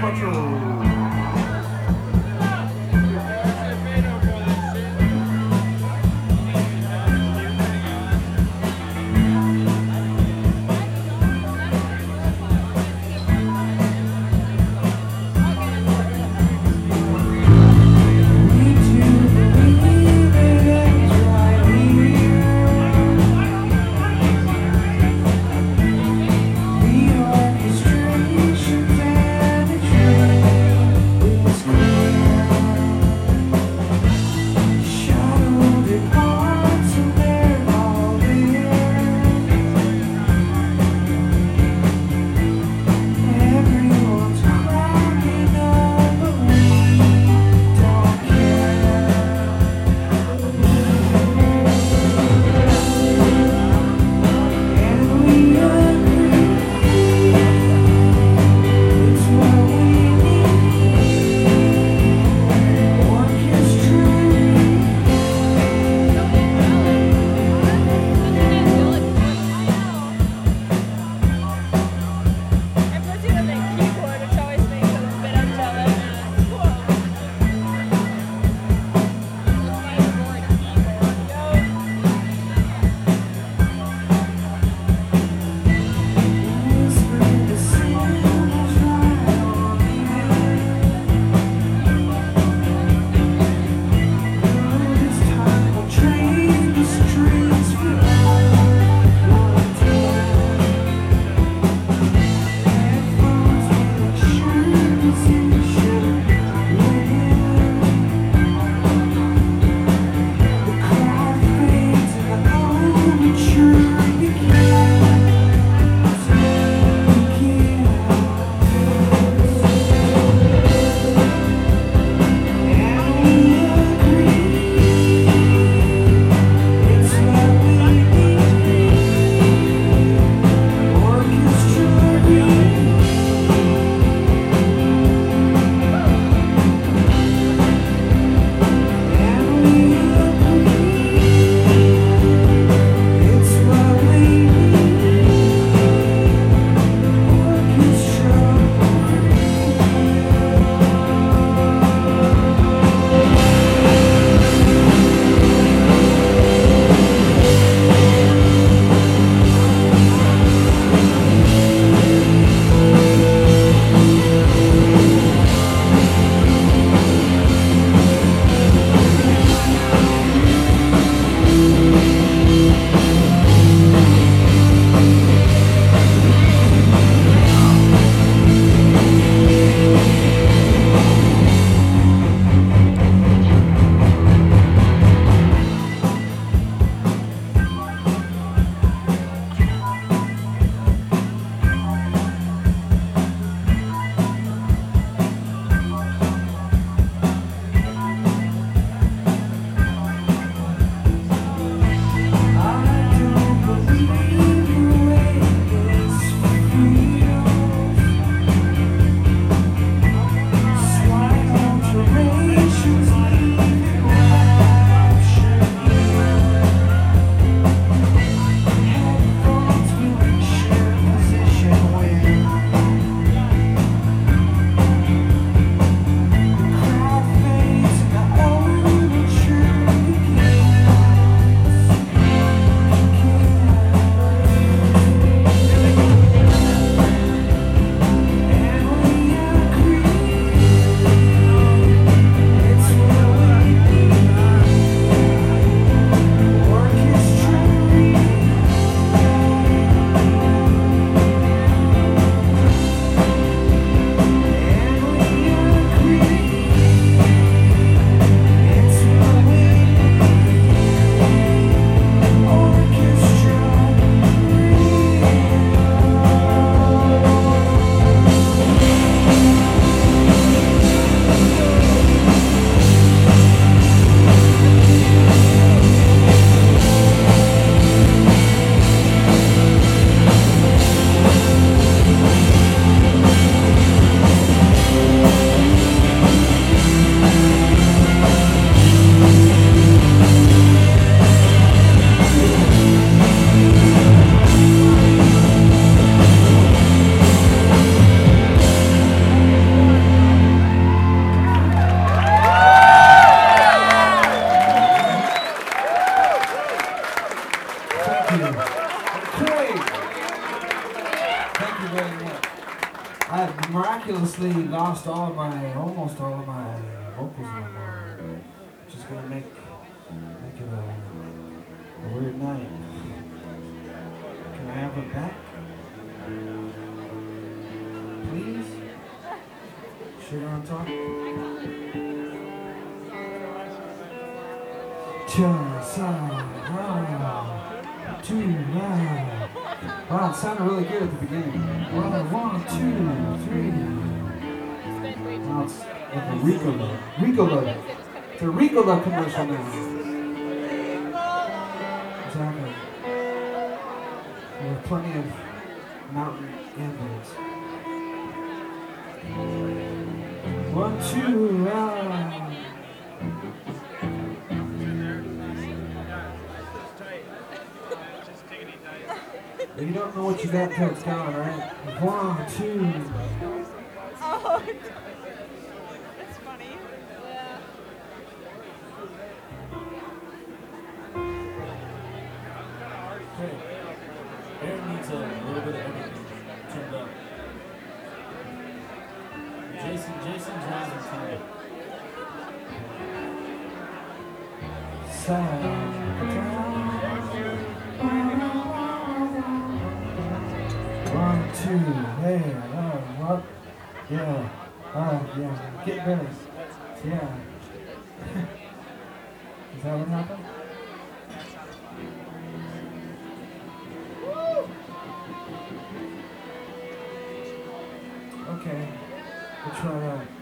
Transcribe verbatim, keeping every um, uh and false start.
The orchestrations and the dreams. miraculously lost all of my, almost all of my vocals no more, which is gonna make make it a, a weird night. Can I have it back, please? Sugar on top. Just ah, two, ah. Wow, it sounded really good at the beginning. One, one, two, three. Now it's like a Ricola. Ricola. It's a Ricola commercial now. Exactly. There are plenty of mountain ambience. One, two, ah. You don't know what you got until it's gone, right? One, two. Oh, that's funny. Yeah. Okay. Aaron needs a little bit of everything turned up. Jason, Jason's rising tonight. One, two, hey, oh, what? Yeah, oh, yeah, get ready. Yeah. Is that what happened? Okay, we'll try that.